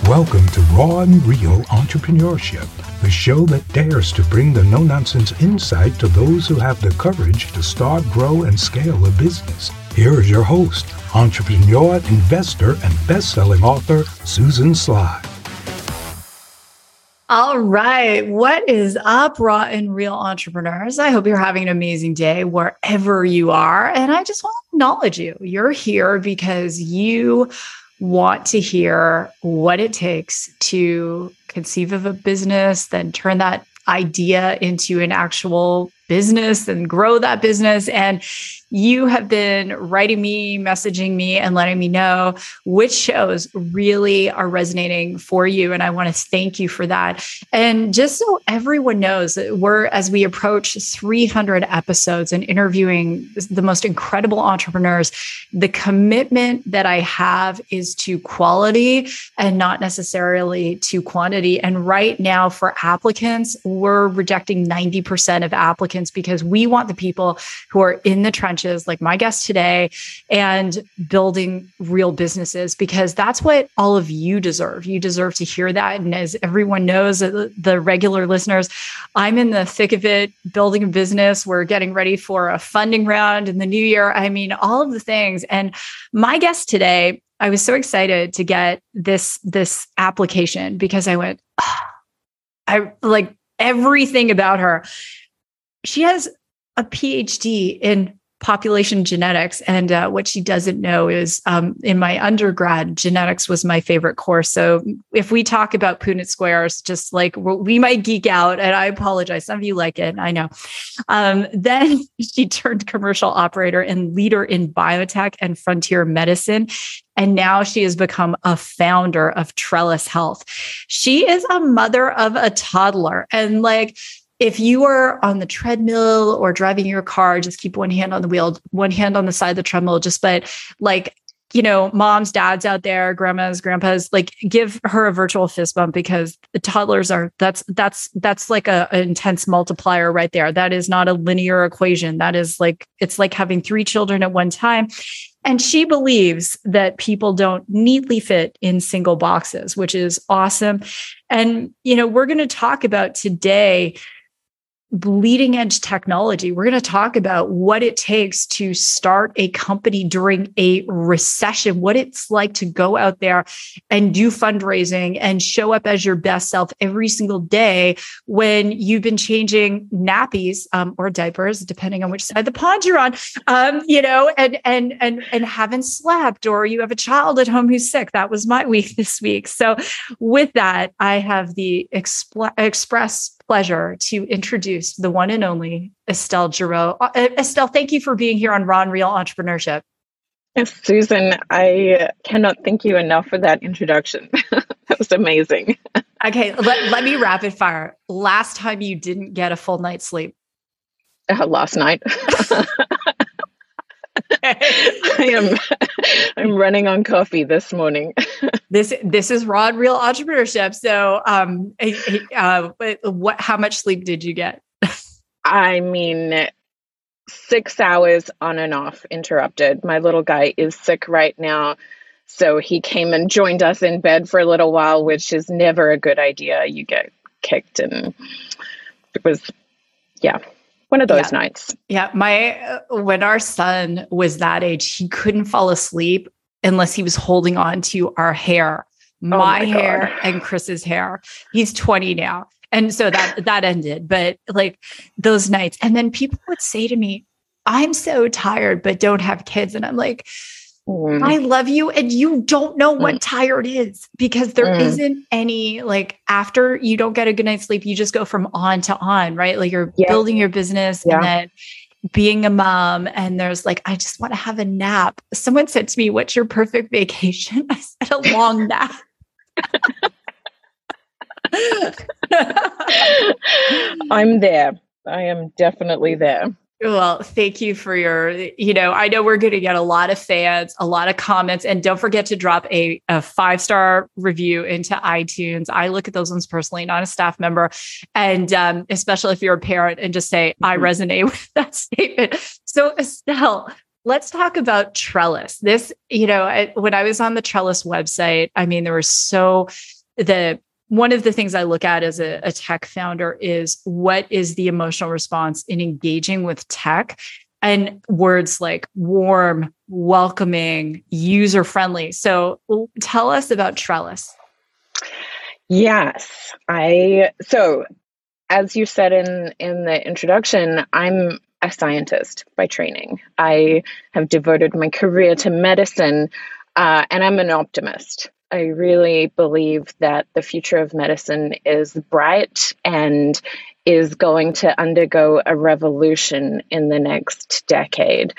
Welcome to Raw and Real Entrepreneurship, the show that dares to bring the no-nonsense insight to those who have the courage to start, grow, and scale a business. Here is your host, entrepreneur, investor, and best-selling author, Susan Sly. All right. What is up, Raw and Real Entrepreneurs? I hope you're having an amazing day wherever you are. And I just want to acknowledge you. You're here because you want to hear what it takes to conceive of a business, then turn that idea into an actual business and grow that business. And you have been writing me, messaging me, and letting me know which shows really are resonating for you. And I want to thank you for that. And just so everyone knows that as we approach 300 episodes and interviewing the most incredible entrepreneurs, the commitment that I have is to quality and not necessarily to quantity. And right now for applicants, we're rejecting 90% of applicants because we want the people who are in the trenches, like my guest today, and building real businesses, because that's what all of you deserve. You deserve to hear that. And as everyone knows, the regular listeners, I'm in the thick of it, building a business. We're getting ready for a funding round in the new year. I mean, all of the things. And my guest today, I was so excited to get this application because I went, I like everything about her. She has a PhD in population genetics. And what she doesn't know is in my undergrad, genetics was my favorite course. So if we talk about Punnett squares, just like we might geek out, and I apologize. Some of you like it, I know. Then she turned commercial operator and leader in biotech and frontier medicine. And now she has become a founder of Trellis Health. She is a mother of a toddler. And if you are on the treadmill or driving your car, just keep one hand on the wheel, one hand on the side of the treadmill, moms, dads out there, grandmas, grandpas, give her a virtual fist bump, because the toddlers that's like an intense multiplier right there. That is not a linear equation. That is it's like having 3 children at one time. And she believes that people don't neatly fit in single boxes, which is awesome. And, we're going to talk about today bleeding edge technology. We're going to talk about what it takes to start a company during a recession, what it's like to go out there and do fundraising and show up as your best self every single day when you've been changing nappies or diapers, depending on which side of the pond you're on, and haven't slept, or you have a child at home who's sick. That was my week this week. So with that, I have the express pleasure to introduce the one and only Estelle Giraud. Estelle, thank you for being here on Raw and Real Entrepreneurship. Yes, Susan, I cannot thank you enough for that introduction. That was amazing. Okay, let me rapid fire. Last time you didn't get a full night's sleep? Last night. I'm running on coffee this morning. This is Raw and Real Entrepreneurship. So, how much sleep did you get? I mean, 6 hours on and off, interrupted. My little guy is sick right now, so he came and joined us in bed for a little while, which is never a good idea. You get kicked, and it was, one of those nights. Yeah. When our son was that age, he couldn't fall asleep unless he was holding on to our hair, my hair and Chris's hair. He's 20 now. And so that ended, but those nights. And then people would say to me, I'm so tired, but don't have kids. And I'm like, I love you. And you don't know what tired is, because there isn't any, after you don't get a good night's sleep, you just go from on to on, right? You're building your business and then being a mom. And there's I just want to have a nap. Someone said to me, what's your perfect vacation? I said, a long nap. I'm there. I am definitely there. Well, thank you for your, I know we're going to get a lot of fans, a lot of comments, and don't forget to drop a 5-star review into iTunes. I look at those ones personally, not a staff member. And especially if you're a parent, and just say, I resonate with that statement. So Estelle, let's talk about Trellis. This, when I was on the Trellis website, I mean, there were so one of the things I look at as a tech founder is what is the emotional response in engaging with tech, and words like warm, welcoming, user-friendly. So tell us about Trellis. Yes. So as you said in the introduction, I'm a scientist by training. I have devoted my career to medicine, and I'm an optimist. I really believe that the future of medicine is bright and is going to undergo a revolution in the next decade.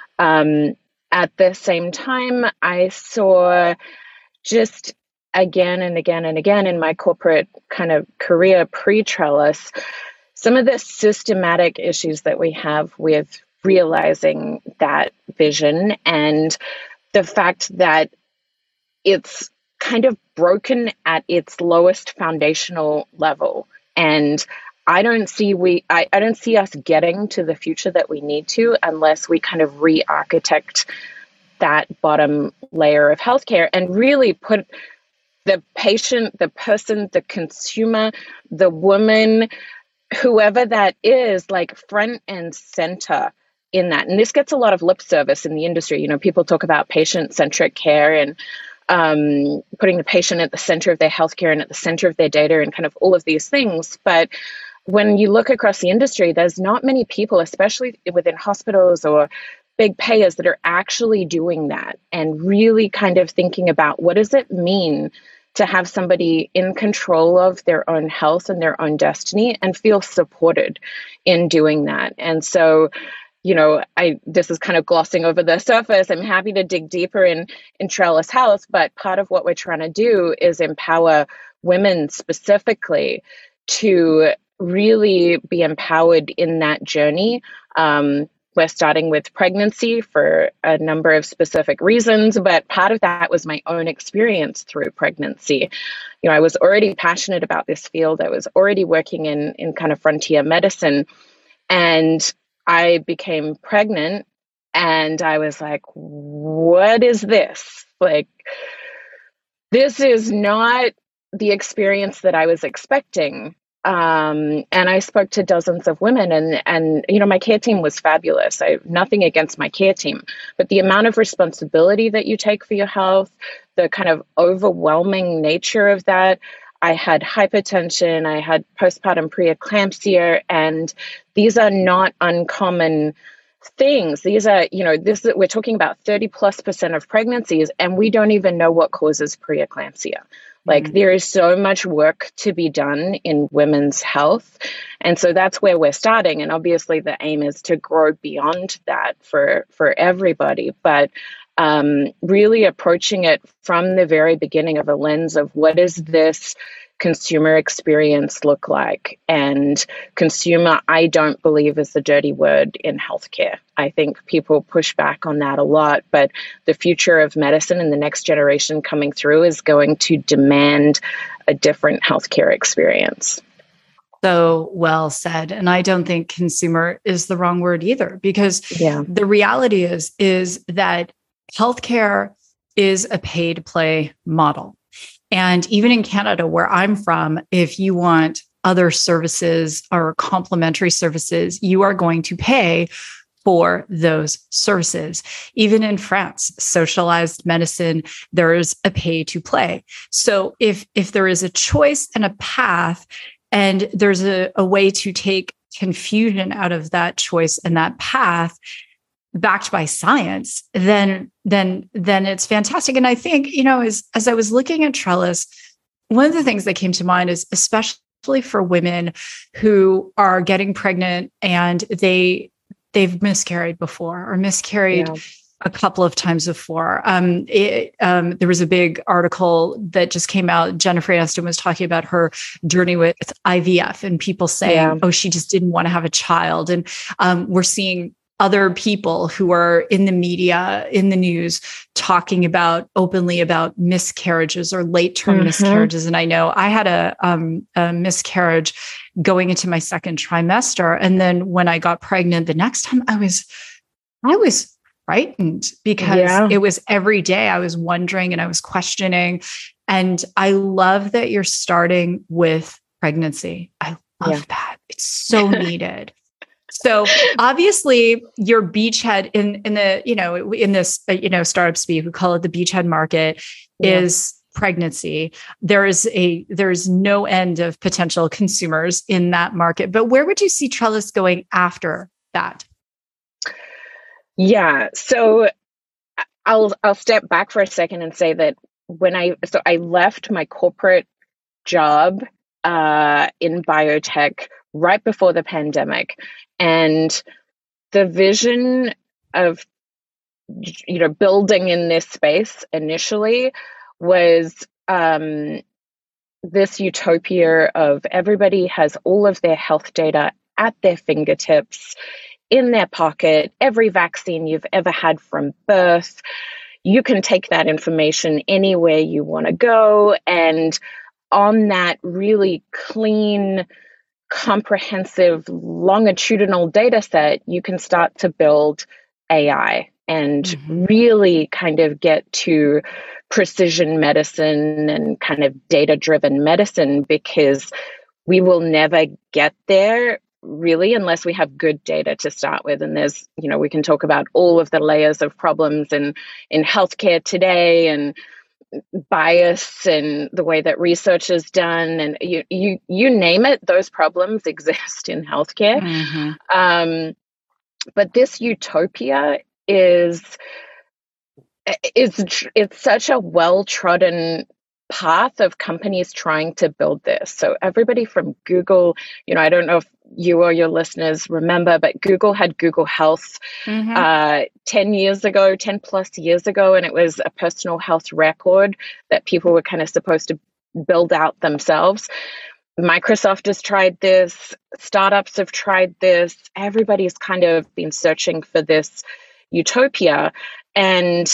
At the same time, I saw just again and again and again in my corporate kind of career pre-Trellis, some of the systematic issues that we have with realizing that vision, and the fact that it's kind of broken at its lowest foundational level. And I don't see us getting to the future that we need to unless we kind of re-architect that bottom layer of healthcare and really put the patient, the person, the consumer, the woman, whoever that is, like front and center in that. And this gets a lot of lip service in the industry. You know, people talk about patient-centric care and putting the patient at the center of their healthcare and at the center of their data and kind of all of these things. But when you look across the industry, there's not many people, especially within hospitals or big payers, that are actually doing that and really kind of thinking about what does it mean to have somebody in control of their own health and their own destiny and feel supported in doing that. And so, you know, this is kind of glossing over the surface. I'm happy to dig deeper in Trellis Health, but part of what we're trying to do is empower women specifically to really be empowered in that journey. We're starting with pregnancy for a number of specific reasons, but part of that was my own experience through pregnancy. You know, I was already passionate about this field. I was already working in kind of frontier medicine, and I became pregnant, and I was like, what is this? Like, this is not the experience that I was expecting. And I spoke to dozens of women, and you know, my care team was fabulous. I have nothing against my care team, but the amount of responsibility that you take for your health, the kind of overwhelming nature of that. I had hypertension, I had postpartum preeclampsia, and these are not uncommon things. These are, you know, we're talking about 30+% of pregnancies, and we don't even know what causes preeclampsia. Like, there is so much work to be done in women's health. And so that's where we're starting. And obviously the aim is to grow beyond that for everybody. But really approaching it from the very beginning of a lens of what is this consumer experience look like? And consumer, I don't believe, is the dirty word in healthcare. I think people push back on that a lot, but the future of medicine and the next generation coming through is going to demand a different healthcare experience. So well said. And I don't think consumer is the wrong word either, because the reality is that healthcare is a pay-to-play model. And even in Canada, where I'm from, if you want other services or complementary services, you are going to pay for those services. Even in France, socialized medicine, there is a pay to play. So if there is a choice and a path, and there's a way to take confusion out of that choice and that path, backed by science, then it's fantastic. And I think, you know, as I was looking at Trellis, one of the things that came to mind is especially for women who are getting pregnant and they've miscarried before or miscarried a couple of times before. There was a big article that just came out. Jennifer Aniston was talking about her journey with IVF, and people saying, oh, she just didn't want to have a child. And we're seeing other people who are in the media, in the news, talking openly about miscarriages or late-term miscarriages. And I know I had a miscarriage going into my second trimester. And then when I got pregnant the next time, I was frightened because it was every day I was wondering and I was questioning. And I love that you're starting with pregnancy. I love that. It's so needed. So obviously your beachhead in the, in this, startup speak, we call it the beachhead market, is pregnancy. There's no end of potential consumers in that market. But where would you see Trellis going after that? Yeah. So I'll step back for a second and say that I left my corporate job in biotech right before the pandemic, and the vision of building in this space initially was this utopia of everybody has all of their health data at their fingertips, in their pocket, every vaccine you've ever had from birth. You can take that information anywhere you want to go, and on that really clean, comprehensive, longitudinal data set, you can start to build AI and really kind of get to precision medicine and kind of data-driven medicine, because we will never get there really unless we have good data to start with. And there's, we can talk about all of the layers of problems in healthcare today, and bias and the way that research is done, and you name it, those problems exist in healthcare. But this utopia it's such a well-trodden path of companies trying to build this. So everybody from Google, I don't know if you or your listeners remember, but Google had Google Health 10 plus years ago, and it was a personal health record that people were kind of supposed to build out themselves. Microsoft has tried this, startups have tried this, everybody's kind of been searching for this utopia. And,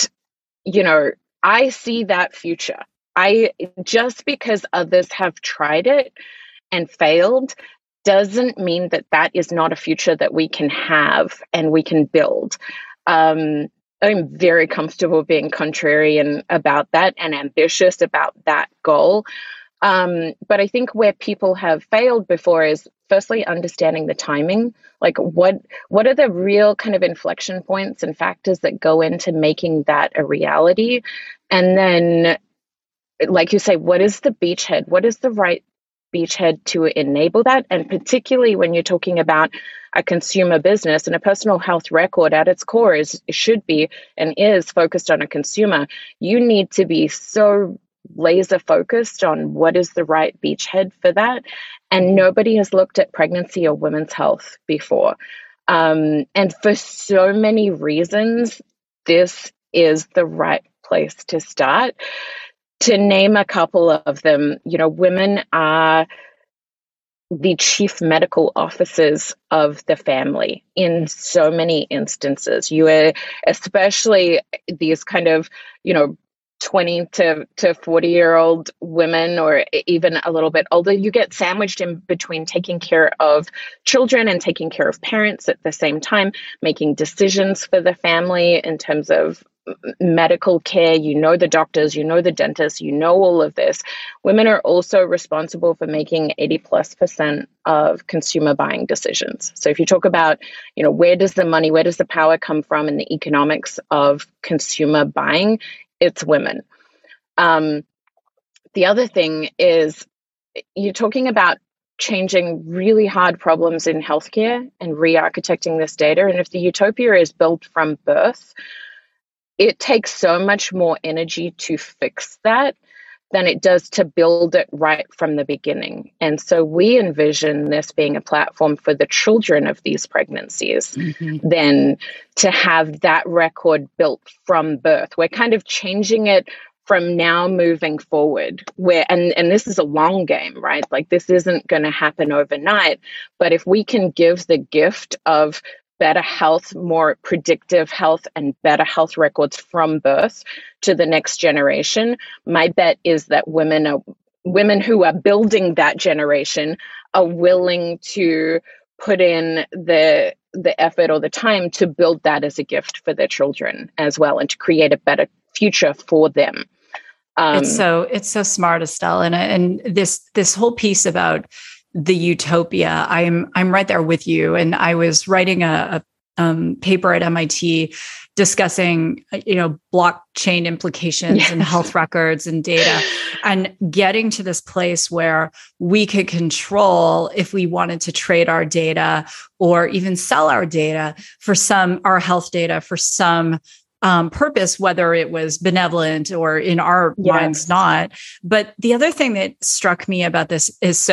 I see that future. Just because others have tried it and failed doesn't mean that is not a future that we can have and we can build. I'm very comfortable being contrarian about that and ambitious about that goal. But I think where people have failed before is firstly understanding the timing. Like what are the real kind of inflection points and factors that go into making that a reality? And then, like you say, what is the beachhead? What is the right beachhead to enable that? And particularly when you're talking about a consumer business, and a personal health record at its core should be and is focused on a consumer, you need to be so laser focused on what is the right beachhead for that. And nobody has looked at pregnancy or women's health before. And for so many reasons, this is the right place to start. To name a couple of them, women are the chief medical officers of the family in so many instances. You are, especially these kind of, 20 to 40-year-old women, or even a little bit older, you get sandwiched in between taking care of children and taking care of parents at the same time, making decisions for the family in terms of medical care. The doctors, the dentists, all of this. Women are also responsible for making 80+% of consumer buying decisions. So if you talk about, where does the power come from in the economics of consumer buying, it's women. The other thing is you're talking about changing really hard problems in healthcare and re-architecting this data. And if the utopia is built from birth, it takes so much more energy to fix that than it does to build it right from the beginning. And so we envision this being a platform for the children of these pregnancies, then to have that record built from birth. We're kind of changing it from now moving forward, and this is a long game, right? Like this isn't going to happen overnight, but if we can give the gift of better health, more predictive health, and better health records from birth to the next generation, my bet is that women who are building that generation are willing to put in the effort or the time to build that as a gift for their children as well, and to create a better future for them. It's so smart, Estelle. And this whole piece about the utopia, I'm right there with you. And I was writing a paper at MIT discussing, blockchain implications and health records and data, and getting to this place where we could control if we wanted to trade our data or even sell our data for our health data for some purpose, whether it was benevolent or in our minds not. But the other thing that struck me about this is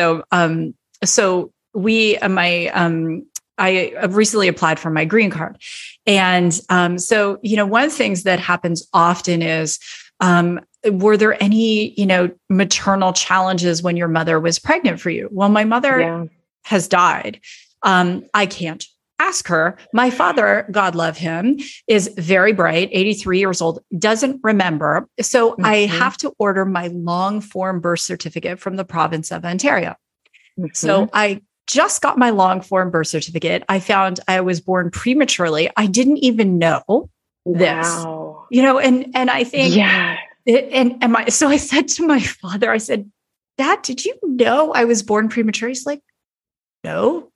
I recently applied for my green card. And so, one of the things that happens often is, were there any, maternal challenges when your mother was pregnant for you? Well, my mother has died. I can't ask her. My father, God love him, is very bright, 83 years old, doesn't remember. So I have to order my long form birth certificate from the province of Ontario. So I just got my long form birth certificate. I found I was born prematurely. I didn't even know this, and I think, so I said to my father, I said, Dad, did you know I was born premature? He's like, no,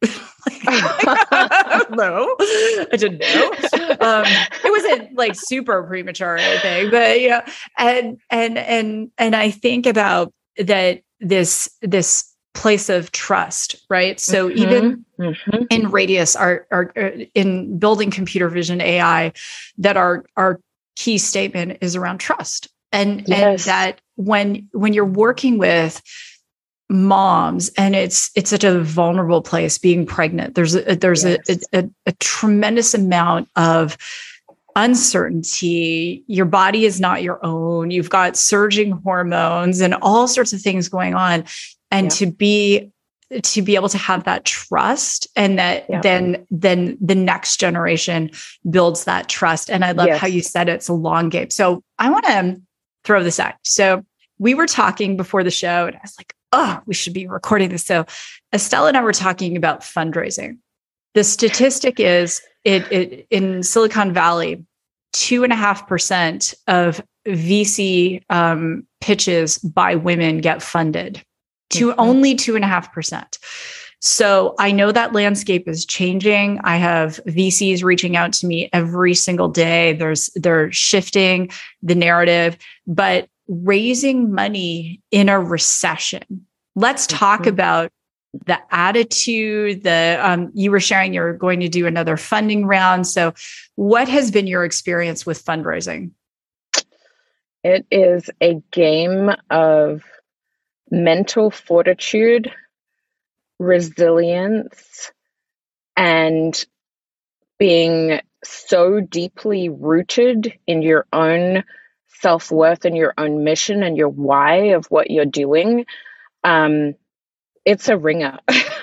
no, I didn't know. It wasn't like super premature or anything, but and I think about that, this place of trust, right? So even in Radius, our in building computer vision AI, that our key statement is around trust, and that when you're working with moms, and it's such a vulnerable place, being pregnant, there's a tremendous amount of uncertainty. Your body is not your own. You've got surging hormones and all sorts of things going on. And to be able to have that trust, and that then the next generation builds that trust. And I love how you said it's a long game. So I want to throw this out. So we were talking before the show, and I was like, oh, we should be recording this. So Estelle and I were talking about fundraising. The statistic is it in Silicon Valley, 2.5% of VC pitches by women get funded. Only 2.5%. So I know that landscape is changing. I have VCs reaching out to me every single day. They're shifting the narrative, but raising money in a recession. Let's talk about the attitude. You were sharing you're going to do another funding round. So what has been your experience with fundraising? It is a game of mental fortitude, resilience, and being so deeply rooted in your own self-worth and your own mission and your why of what you're doing. It's a ringer.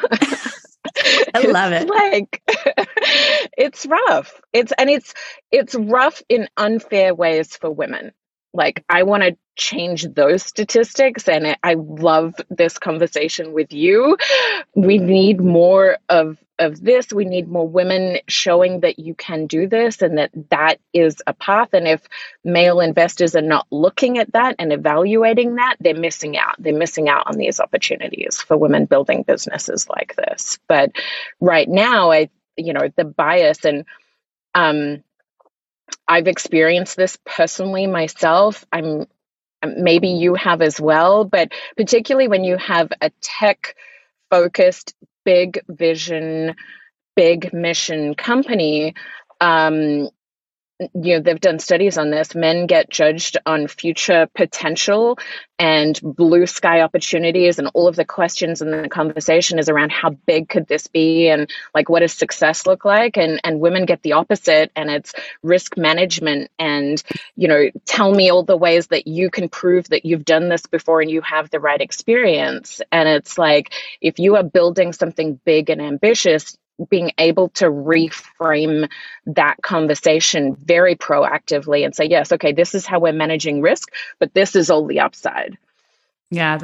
I love it. Like, it's rough. It's rough in unfair ways for women. Like, I want to change those statistics, and I love this conversation with you. We need more of this. We need more women showing that you can do this, and that is a path. And if male investors are not looking at that and evaluating that, they're missing out. They're missing out on these opportunities for women building businesses like this. But right now, the bias, and I've experienced this personally myself. Maybe you have as well, but particularly when you have a tech-focused, big vision, big mission company, they've done studies on this. Men get judged on future potential and blue sky opportunities, and all of the questions in the conversation is around how big could this be, and like, what does success look like? And women get the opposite, and it's risk management, and tell me all the ways that you can prove that you've done this before and you have the right experience. And it's like, if you are building something big and ambitious, being able to reframe that conversation very proactively and say, yes, okay, this is how we're managing risk, but this is all the upside. Yeah,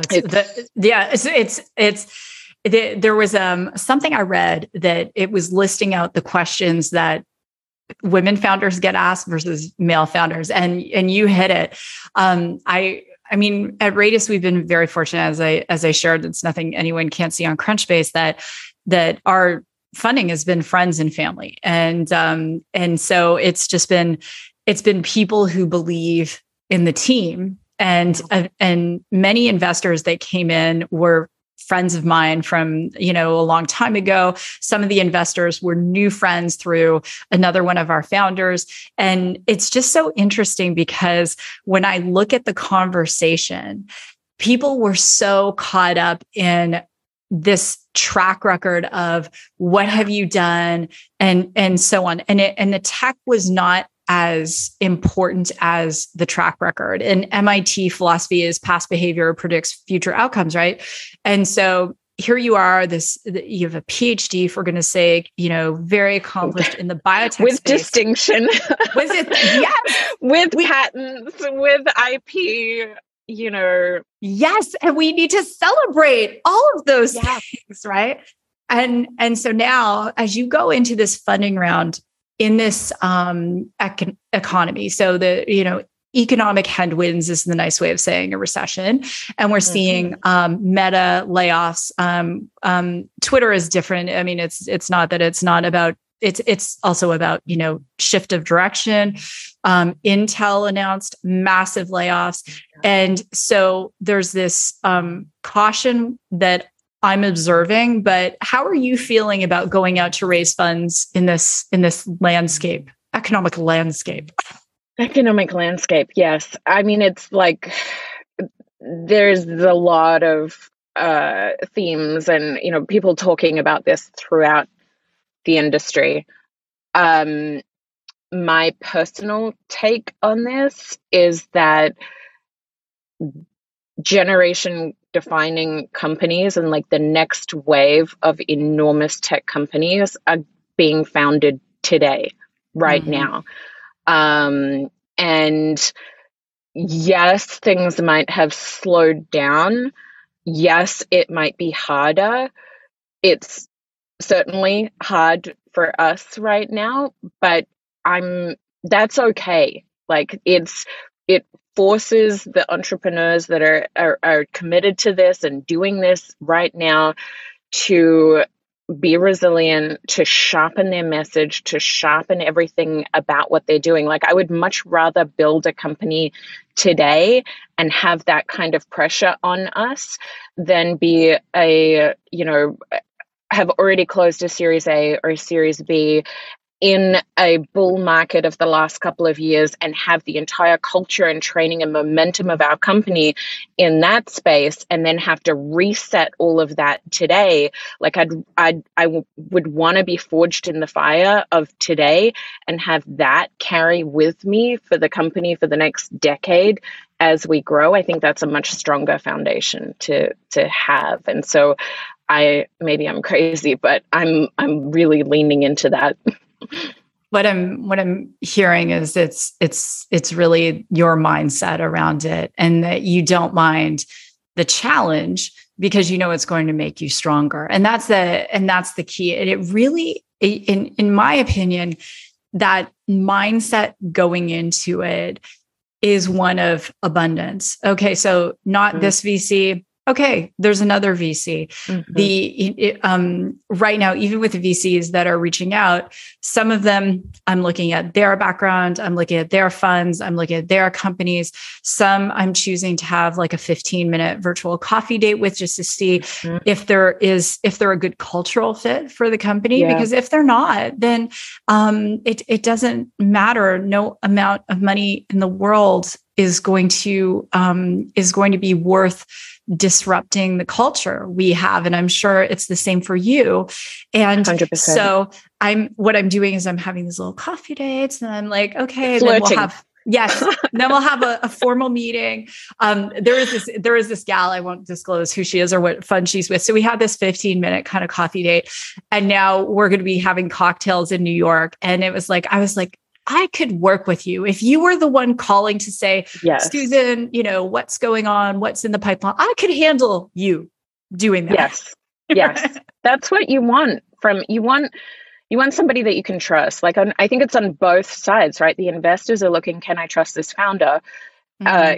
there was something I read that it was listing out the questions that women founders get asked versus male founders, and you hit it. I mean, at Radius, we've been very fortunate, as I shared, it's nothing anyone can't see on Crunchbase, that our funding has been friends and family. And so it's been people who believe in the team, and many investors that came in were friends of mine from, a long time ago. Some of the investors were new friends through another one of our founders. And it's just so interesting because when I look at the conversation, people were so caught up in this track record of what have you done and so on. And the tech was not as important as the track record. And MIT philosophy is past behavior predicts future outcomes, right? And so here you are, you have a PhD, for goodness sake, very accomplished in the biotech with space. Distinction. Was it? Yes. With patents, with IP, Yes. And we need to celebrate all of those things, right? And so now as you go into this funding round in this economy, so the, economic headwinds is the nice way of saying a recession. And we're seeing meta layoffs. Twitter is different. I mean, it's not that it's not about, it's also about, shift of direction. Intel announced massive layoffs. And so there's this caution that I'm observing, but how are you feeling about going out to raise funds in this landscape, economic landscape? Economic landscape, yes. I mean, it's like there's a lot of themes and, people talking about this throughout the industry. My personal take on this is that generation defining companies and like the next wave of enormous tech companies are being founded today, right now. And yes, things might have slowed down. Yes, it might be harder. It's certainly hard for us right now, but that's okay. Like it forces the entrepreneurs that are committed to this and doing this right now to be resilient, to sharpen their message, to sharpen everything about what they're doing. Like I would much rather build a company today and have that kind of pressure on us than be have already closed a Series A or a Series B in a bull market of the last couple of years and have the entire culture and training and momentum of our company in that space and then have to reset all of that today. Like I would want to be forged in the fire of today and have that carry with me for the company for the next decade as we grow. I think that's a much stronger foundation to have. And so maybe I'm crazy, but I'm really leaning into that. What I'm hearing is it's really your mindset around it, and that you don't mind the challenge because it's going to make you stronger. And that's the key. And it really, in my opinion, that mindset going into it is one of abundance. Okay, so not this VC. Okay, there's another VC. Right now, even with the VCs that are reaching out, some of them, I'm looking at their background, I'm looking at their funds, I'm looking at their companies. Some I'm choosing to have like a 15-minute virtual coffee date with, just to see if they're a good cultural fit for the company. Yeah. Because if they're not, then it doesn't matter. No amount of money in the world is going to be worth disrupting the culture we have. And I'm sure it's the same for you. And 100%. So what I'm doing is I'm having these little coffee dates, and I'm like, okay, then we'll have a formal meeting. There is this gal, I won't disclose who she is or what fund she's with. So we had this 15-minute kind of coffee date, and now we're going to be having cocktails in New York. And I was like, I could work with you if you were the one calling to say, yes, Susan, what's going on? What's in the pipeline? I could handle you doing that. Yes. Yes. That's what you want you want somebody that you can trust. Like, I think it's on both sides, right? The investors are looking, can I trust this founder?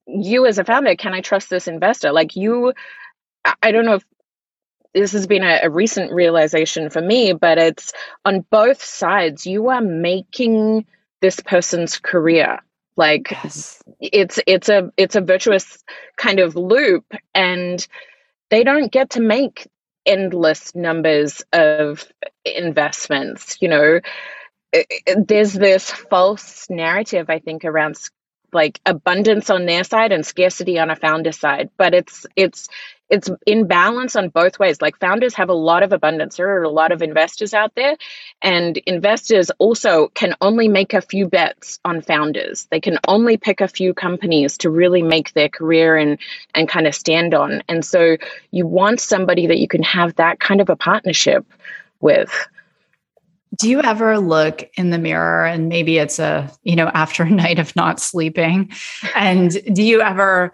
you as a founder, can I trust this investor? Like I don't know if this has been a recent realization for me, but it's on both sides. You are making this person's career. Like Yes. it's a virtuous kind of loop, and they don't get to make endless numbers of investments. There's this false narrative, I think, around like abundance on their side and scarcity on a founder side, but it's in balance on both ways. Like founders have a lot of abundance. There are a lot of investors out there, and investors also can only make a few bets on founders. They can only pick a few companies to really make their career and kind of stand on. And so you want somebody that you can have that kind of a partnership with. Do you ever look in the mirror, and maybe it's after a night of not sleeping, and do you ever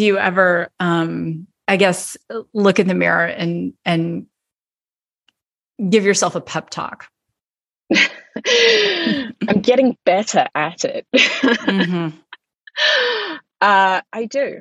I guess look in the mirror and give yourself a pep talk? I'm getting better at it. Mm-hmm. I do.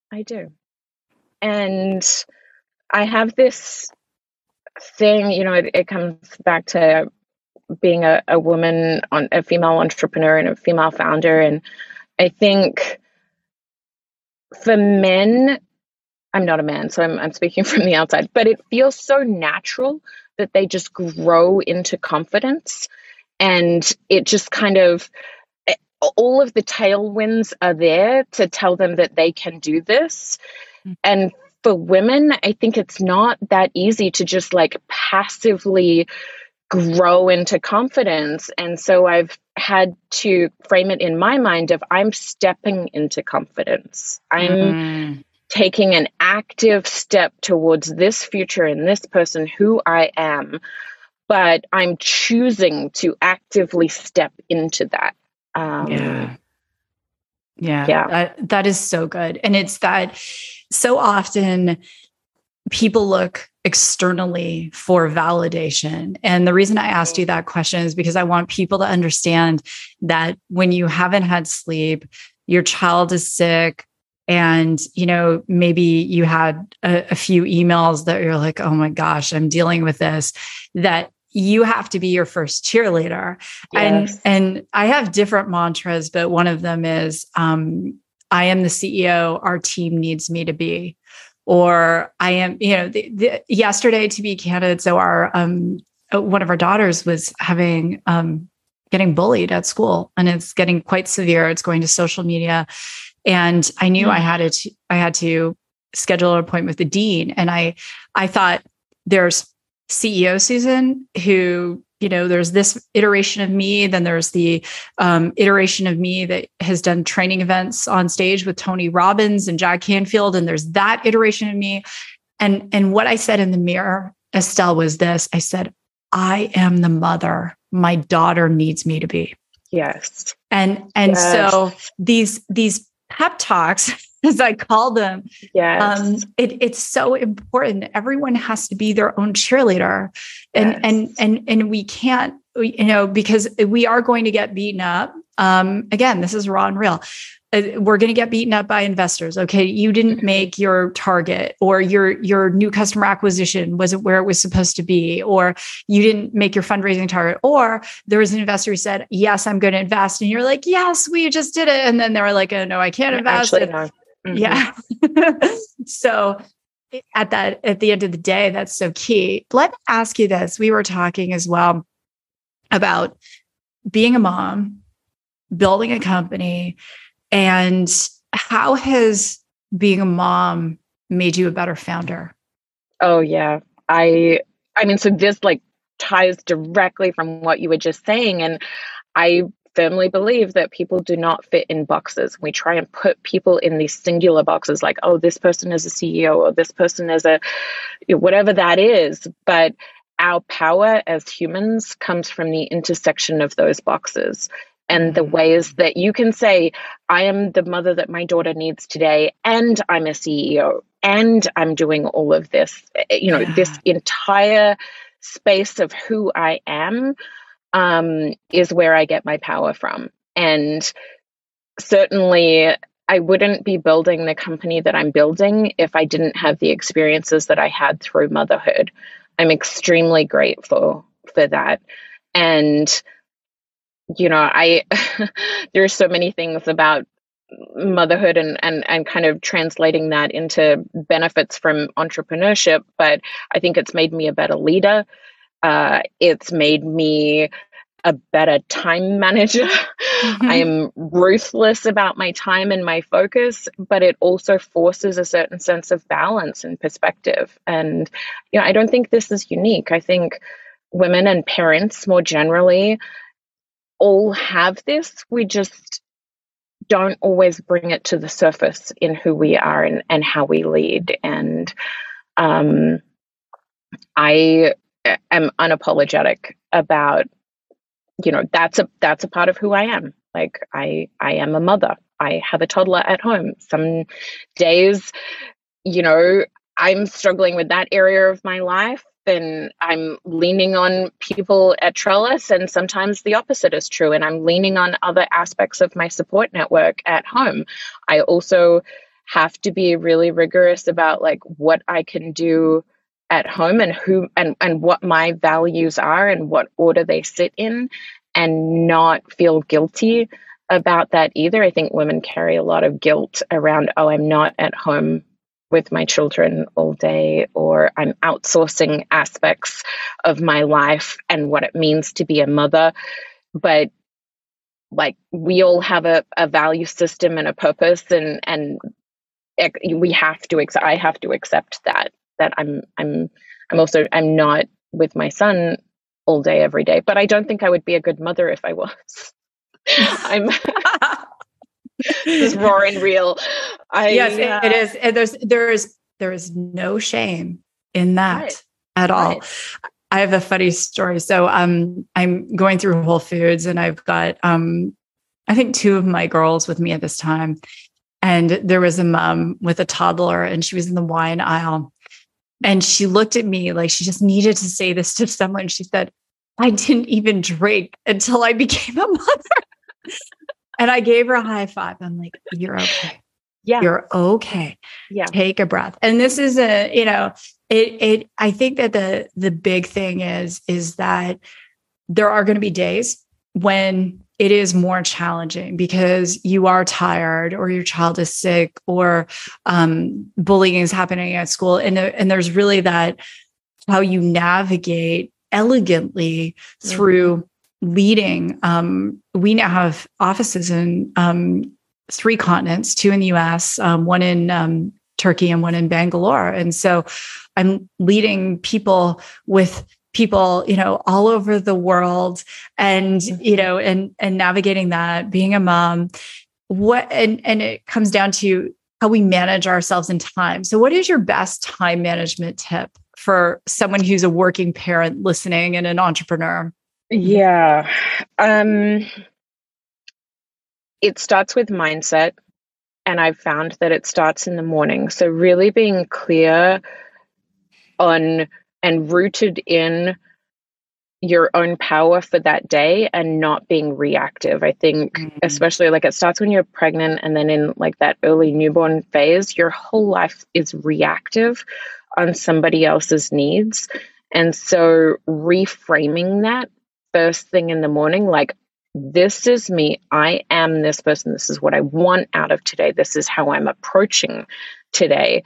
And I have this thing, it comes back to being a woman, a female entrepreneur and a female founder. And I think for men, I'm not a man, so I'm speaking from the outside, but it feels so natural that they just grow into confidence, and it just kind of, all of the tailwinds are there to tell them that they can do this. Mm-hmm. And for women, I think it's not that easy to just like passively grow into confidence. And so I've had to frame it in my mind of I'm stepping into confidence. I'm taking an active step towards this future and this person who I am, but I'm choosing to actively step into that. Yeah. That is so good. And it's that so often people look externally for validation. And the reason I asked you that question is because I want people to understand that when you haven't had sleep, your child is sick, and, maybe you had a few emails that you're like, oh my gosh, I'm dealing with this, that you have to be your first cheerleader. Yes. And I have different mantras, but one of them is, I am the CEO our team needs me to be. Or I am, yesterday, to be candid, so our one of our daughters was getting bullied at school, and it's getting quite severe. It's going to social media, and I knew I had to schedule an appointment with the dean. And I thought, there's CEO Susan, who, there's this iteration of me, then there's the iteration of me that has done training events on stage with Tony Robbins and Jack Canfield, and there's that iteration of me. And what I said in the mirror, Estelle, was this. I said, I am the mother my daughter needs me to be. Yes. And so these pep talks, as I call them, yes. It's so important. Everyone has to be their own cheerleader, and we can't, because we are going to get beaten up. Again, this is raw and real. We're going to get beaten up by investors. Okay, you didn't make your target, or your new customer acquisition wasn't where it was supposed to be, or you didn't make your fundraising target, or there was an investor who said, yes, I'm going to invest. And you're like, yes, we just did it. And then they were like, oh, no, I can't invest. Actually, no. Mm-hmm. Yeah. So at the end of the day, that's so key. Let me ask you this. We were talking as well about being a mom, building a company, and how has being a mom made you a better founder? Oh, yeah. I mean, so this ties directly from what you were just saying. And I firmly believe that people do not fit in boxes. We try and put people in these singular boxes, like, oh, this person is a CEO, or this person is whatever that is. But our power as humans comes from the intersection of those boxes. And the ways that you can say, I am the mother that my daughter needs today, and I'm a CEO, and I'm doing all of this, this entire space of who I am is where I get my power from. And certainly I wouldn't be building the company that I'm building if I didn't have the experiences that I had through motherhood. I'm extremely grateful for that. And, I there's so many things about motherhood and kind of translating that into benefits from entrepreneurship, but I think it's made me a better leader. It's made me a better time manager. I am ruthless about my time and my focus, but it also forces a certain sense of balance and perspective. And, I don't think this is unique. I think women and parents more generally all have this. We just don't always bring it to the surface in who we are and how we lead. And I am unapologetic about, that's a part of who I am. Like I am a mother. I have a toddler at home. Some days, I'm struggling with that area of my life, and I'm leaning on people at Trellis, and sometimes the opposite is true, and I'm leaning on other aspects of my support network at home. I also have to be really rigorous about like what I can do at home and who and what my values are and what order they sit in, and not feel guilty about that either. I think women carry a lot of guilt around, oh, I'm not at home with my children all day, or I'm outsourcing aspects of my life and what it means to be a mother. But like we all have a value system and a purpose, and we have to I have to accept that I'm not with my son all day every day. But I don't think I would be a good mother if I was. I'm just raw and real. Yes, it is. And there is no shame in that at all. Right. I have a funny story. So I'm going through Whole Foods, and I've got I think 2 of my girls with me at this time. And there was a mom with a toddler, and she was in the wine aisle. And she looked at me like she just needed to say this to someone. She said, I didn't even drink until I became a mother. And I gave her a high five. I'm like, you're okay. Yeah. You're okay. Yeah. Take a breath. And this is I think that the big thing is that there are going to be days when it is more challenging because you are tired, or your child is sick, or bullying is happening at school. And there's really that, how you navigate elegantly through leading. We now have offices in 3 continents, 2 in the US, 1 in Turkey and 1 in Bangalore. And so I'm leading people with people, all over the world, and, and navigating that, being a mom, and it comes down to how we manage ourselves in time. So what is your best time management tip for someone who's a working parent listening and an entrepreneur? Yeah. It starts with mindset, and I've found that it starts in the morning. So really being clear on and rooted in your own power for that day, and not being reactive. I think especially like it starts when you're pregnant, and then in like that early newborn phase, your whole life is reactive on somebody else's needs. And so reframing that first thing in the morning, like, this is me. I am this person. This is what I want out of today. This is how I'm approaching today.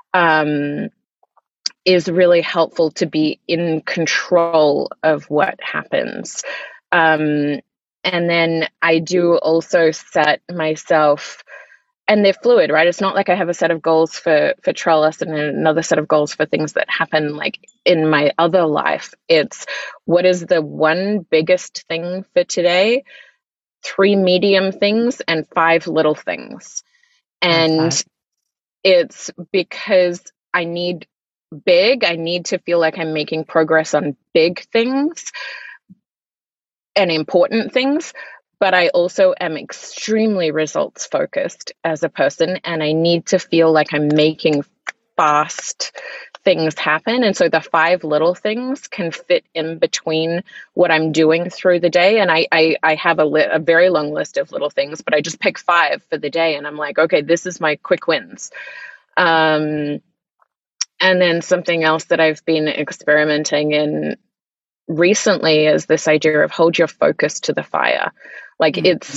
Is really helpful to be in control of what happens. And then I do also set myself, and they're fluid, right? It's not like I have a set of goals for Trellis and another set of goals for things that happen like in my other life. It's what is the one biggest thing for today, 3 medium things, and 5 little things. And it's because I need to feel like I'm making progress on big things and important things, but I also am extremely results focused as a person, and I need to feel like I'm making fast things happen. And so the 5 little things can fit in between what I'm doing through the day. And I have a very long list of little things, but I just pick 5 for the day. And I'm like, okay, this is my quick wins. And then something else that I've been experimenting in recently is this idea of hold your focus to the fire. Like it's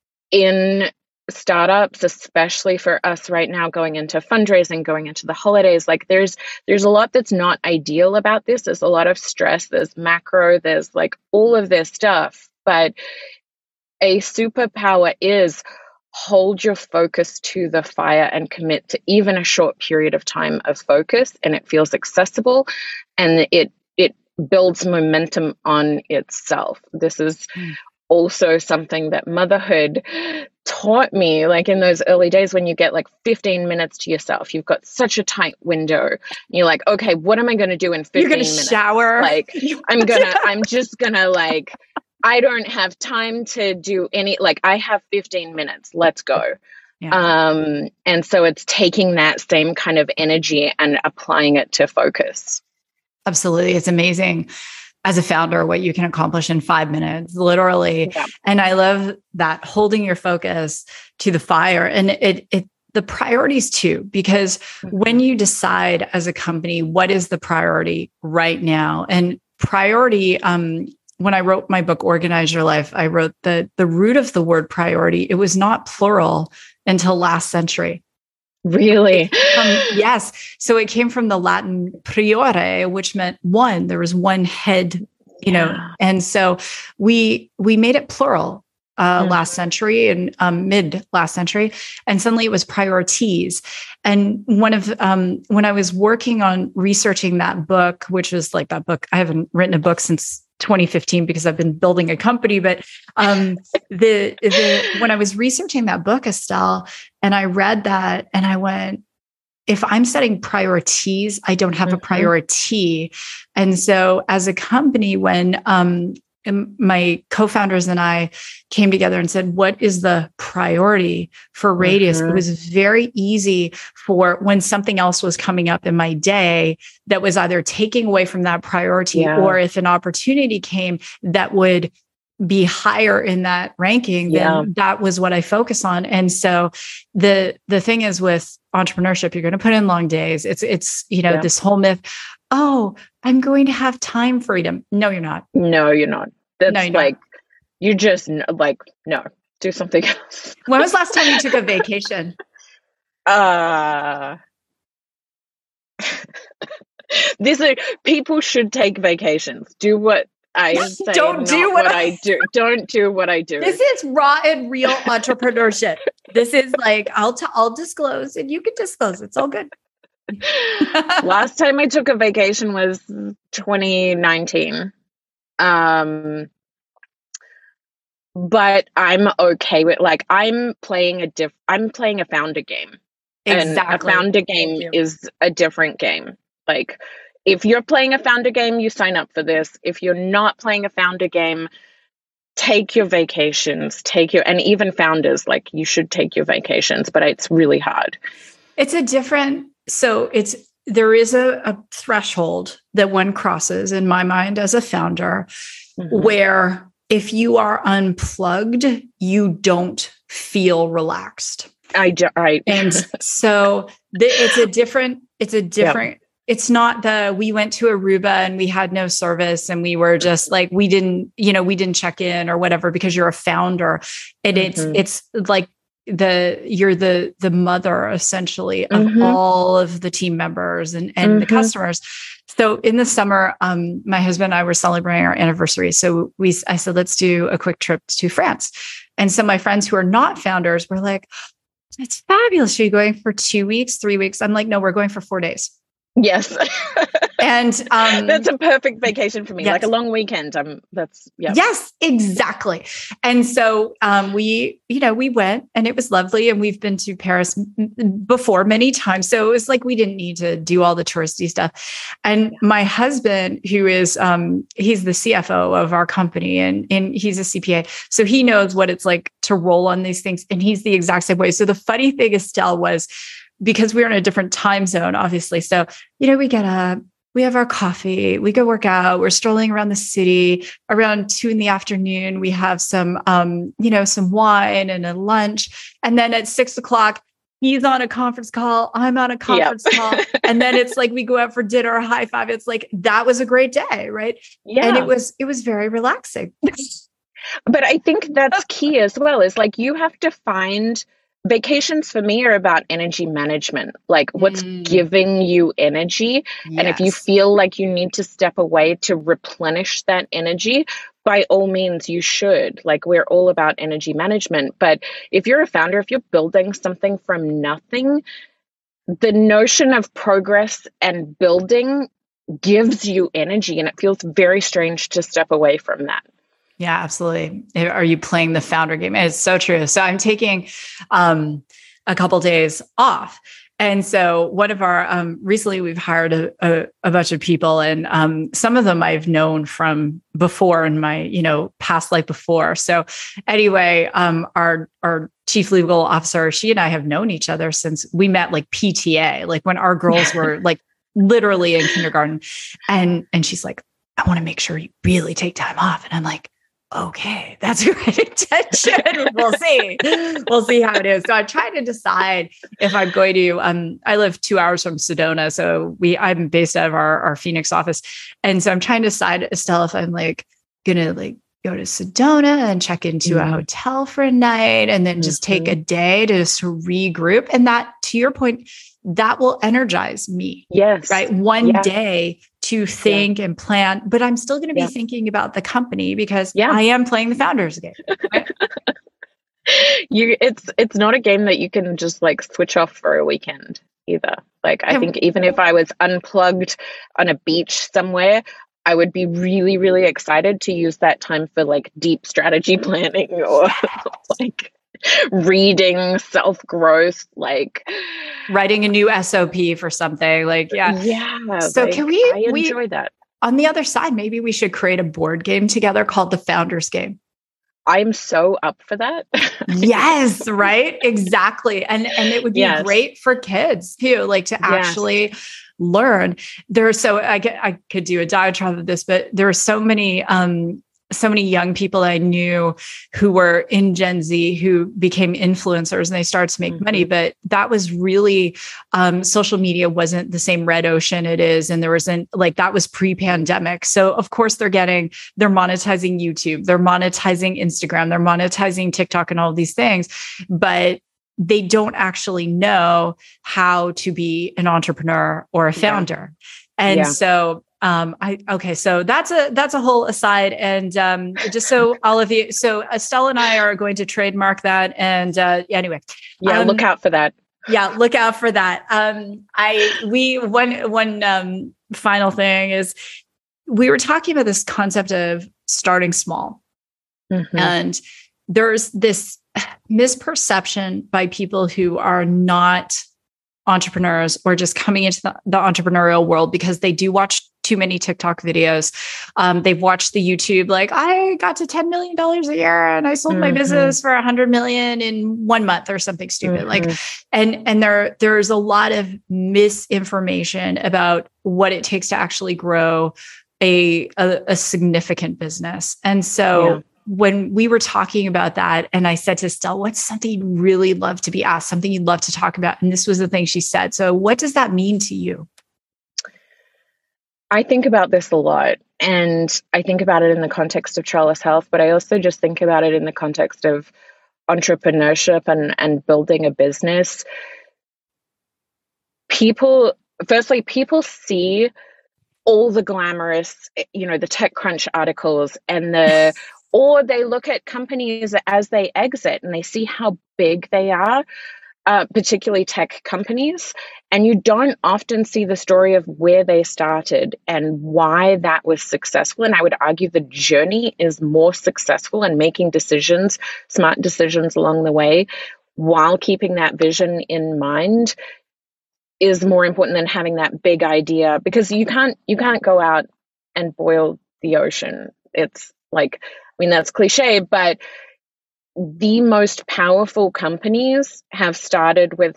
in startups, especially for us right now, going into fundraising, going into the holidays, like there's a lot that's not ideal about this. There's a lot of stress, there's macro, there's like all of this stuff. But a superpower is hold your focus to the fire and commit to even a short period of time of focus, and it feels accessible and it builds momentum on itself. This is also something that motherhood taught me, like in those early days when you get like 15 minutes to yourself, you've got such a tight window. And you're like, okay, what am I going to do in 15 You're gonna minutes? Shower. Like, I'm just going to like, I don't have time to do any, like I have 15 minutes, let's go. Yeah. And so it's taking that same kind of energy and applying it to focus. Absolutely. It's amazing as a founder, what you can accomplish in 5 minutes, literally. Yeah. And I love that, holding your focus to the fire, and the priorities too, because when you decide as a company, what is the priority right now, and priority, when I wrote my book, Organize Your Life, I wrote the root of the word priority. It was not plural until last century. Really? Yes. So it came from the Latin priore, which meant one. There was one head, and so we made it plural last century and mid last century, and suddenly it was priorities. And one of when I was working on researching that book, which was like that book, I haven't written a book since 2015 because I've been building a company. But when I was researching that book, Estelle, and I read that and I went, if I'm setting priorities, I don't have a priority. And so as a company, when my co-founders and I came together and said, what is the priority for Radius? It was very easy for when something else was coming up in my day that was either taking away from that priority, or if an opportunity came that would be higher in that ranking, then that was what I focus on. And so the thing is with entrepreneurship, you're going to put in long days. It's this whole myth, oh, I'm going to have time freedom. No, you're not. No, you're not. That's you just like, no, do something else. When was the last time you took a vacation? People should take vacations. Do what I say. Don't do what I do. Don't do what I do. This is raw and real entrepreneurship. This is like, I'll disclose and you can disclose. It's all good. Last time I took a vacation was 2019. But I'm okay with, like, I'm playing a founder game. Exactly. And a founder game is a different game. Like, if you're playing a founder game, you sign up for this. If you're not playing a founder game, take your vacations, and even founders, like, you should take your vacations, but it's really hard. There is a threshold that one crosses in my mind as a founder, where if you are unplugged, you don't feel relaxed. And so it's a different, it's not we went to Aruba and we had no service and we were just like, we didn't check in or whatever, because you're a founder. And it's like, you're the mother essentially of all of the team members and the customers. So in the summer, my husband and I were celebrating our anniversary. So I said, let's do a quick trip to France. And so my friends who are not founders were like, it's fabulous. Are you going for 2 weeks, 3 weeks? I'm like, no, we're going for 4 days. Yes. And that's a perfect vacation for me. Yes. Like a long weekend. Yes, exactly. And so we went and it was lovely, and we've been to Paris before many times. So it was like we didn't need to do all the touristy stuff. And my husband, who is he's the CFO of our company, and he's a CPA. So he knows what it's like to roll on these things. And he's the exact same way. So the funny thing, Estelle, was because we're in a different time zone, obviously. So, we get up, we have our coffee, we go work out, we're strolling around the city. Around 2 PM, we have some, some wine and a lunch. And then at 6 o'clock, he's on a conference call, I'm on a conference call. And then it's like, we go out for dinner, high five. It's like, that was a great day. Right. Yeah. And it was very relaxing. But I think that's key as well, is like, you have to find vacations for me are about energy management, like what's giving you energy. Yes. And if you feel like you need to step away to replenish that energy, by all means, you should. Like, we're all about energy management. But if you're a founder, if you're building something from nothing, the notion of progress and building gives you energy, and it feels very strange to step away from that. Yeah, absolutely. Are you playing the founder game? And it's so true. So I'm taking a couple days off. And so one of our, recently we've hired a bunch of people, and some of them I've known from before in my, past life before. So anyway, our chief legal officer, she and I have known each other since we met like PTA, like when our girls were like literally in kindergarten. And she's like, I want to make sure you really take time off. And I'm like, okay, that's great intention. We'll see. We'll see how it is. So I'm trying to decide if I'm going to, I live 2 hours from Sedona. So I'm based out of our Phoenix office. And so I'm trying to decide, Estelle, if I'm like going to like go to Sedona and check into a hotel for a night and then just take a day to just regroup. And that, to your point, that will energize me. Yes. Right. One day to think and plan, but I'm still going to be thinking about the company because I am playing the founders game. Right? It's not a game that you can just like switch off for a weekend either. Like, I think even if I was unplugged on a beach somewhere, I would be really, really excited to use that time for like deep strategy planning or like reading, self-growth, like writing a new SOP for something. Like, So like, I enjoy that. On the other side, maybe we should create a board game together called the Founders Game. I'm so up for that. Yes, right. Exactly. And it would be great for kids too, like to actually learn. I could do a diatribe of this, but there are so many young people I knew who were in Gen Z who became influencers and they started to make money. But that was really, social media wasn't the same red ocean it is. And there wasn't like, that was pre-pandemic. So of course they're monetizing YouTube, they're monetizing Instagram, they're monetizing TikTok and all of these things, but they don't actually know how to be an entrepreneur or a founder. And so so that's a whole aside. And just so all of you, so Estelle and I are going to trademark that. And anyway, look out for that. Yeah, look out for that. One final thing is we were talking about this concept of starting small, and there's this misperception by people who are not entrepreneurs or just coming into the entrepreneurial world because they do watch too many TikTok videos. They've watched the YouTube, like I got to $10 million a year and I sold my business for 100 million in 1 month or something stupid. Like, and there's a lot of misinformation about what it takes to actually grow a significant business. And so when we were talking about that, and I said to Estelle, what's something you'd really love to be asked, something you'd love to talk about? And this was the thing she said. So what does that mean to you? I think about this a lot, and I think about it in the context of Trellis Health, but I also just think about it in the context of entrepreneurship and building a business. People see all the glamorous, the TechCrunch articles and or they look at companies as they exit and they see how big they are, particularly tech companies. And you don't often see the story of where they started and why that was successful. And I would argue the journey is more successful, and making smart decisions along the way while keeping that vision in mind is more important than having that big idea, because you can't go out and boil the ocean. It's like, that's cliche, but the most powerful companies have started with like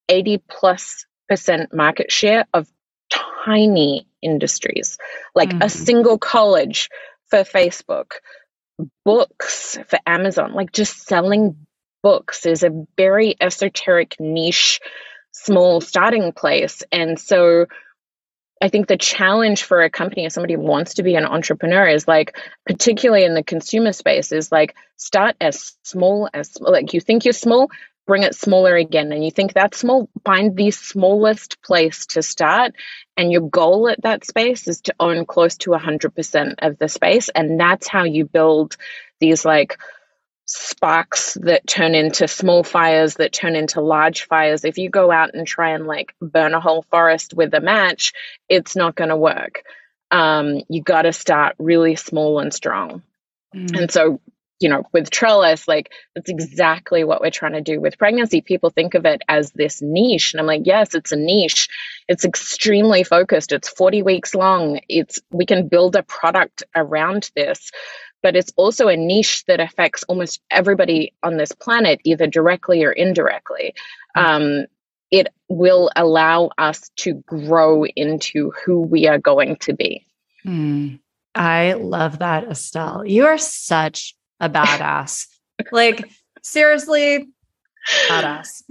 80+% market share of tiny industries, like a single college for Facebook, books for Amazon. Like just selling books is a very esoteric, niche, small starting place. And so I think the challenge for a company, if somebody wants to be an entrepreneur, is like, particularly in the consumer space, is like start as small as, like, you think you're small, bring it smaller again. And you think that's small, find the smallest place to start. And your goal at that space is to own close to 100% of the space. And that's how you build these like sparks that turn into small fires, that turn into large fires. If you go out and try and like burn a whole forest with a match, it's not going to work. You got to start really small and strong. And so, you know, with Trellis, like that's exactly what we're trying to do with pregnancy. People think of it as this niche. And I'm like, yes, it's a niche. It's extremely focused. It's 40 weeks long. We can build a product around this. But it's also a niche that affects almost everybody on this planet, either directly or indirectly. It will allow us to grow into who we are going to be. I love that, Estelle. You are such a badass. Like, seriously, badass.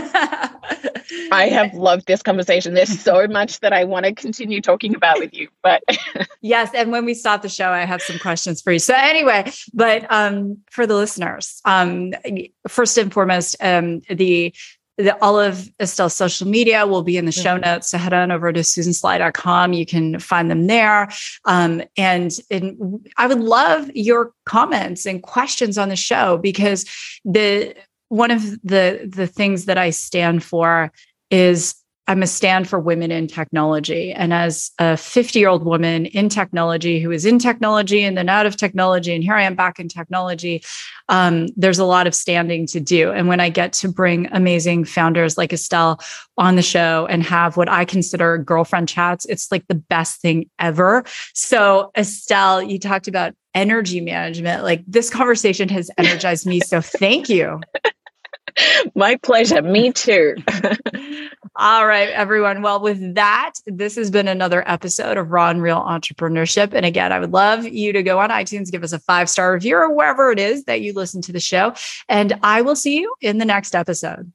I have loved this conversation. There's so much that I want to continue talking about with you, but yes. And when we stop the show, I have some questions for you. So anyway, but for the listeners, first and foremost, all of Estelle's social media will be in the show notes. So head on over to susansly.com. You can find them there. And I would love your comments and questions on the show, because one of the things that I stand for is I'm a stand for women in technology. And as a 50-year-old woman in technology, who is in technology and then out of technology, and here I am back in technology, there's a lot of standing to do. And when I get to bring amazing founders like Estelle on the show and have what I consider girlfriend chats, it's like the best thing ever. So Estelle, you talked about energy management. Like, this conversation has energized me. So thank you. My pleasure. Me too. All right, everyone. Well, with that, this has been another episode of Raw and Real Entrepreneurship. And again, I would love you to go on iTunes, give us a 5-star review or wherever it is that you listen to the show. And I will see you in the next episode.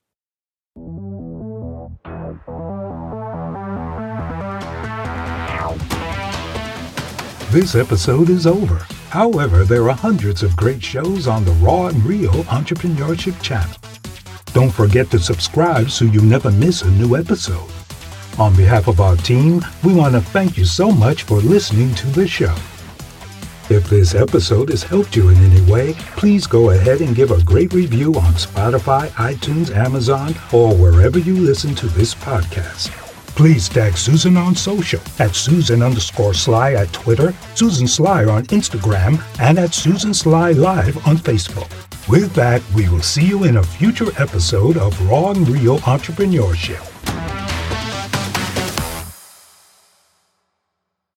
This episode is over. However, there are hundreds of great shows on the Raw and Real Entrepreneurship channel. Don't forget to subscribe so you never miss a new episode. On behalf of our team, we want to thank you so much for listening to the show. If this episode has helped you in any way, please go ahead and give a great review on Spotify, iTunes, Amazon, or wherever you listen to this podcast. Please tag Susan on social at Susan_Sly at Twitter, Susan Sly on Instagram, and at Susan Sly Live on Facebook. With that, we will see you in a future episode of Raw and Real Entrepreneurship.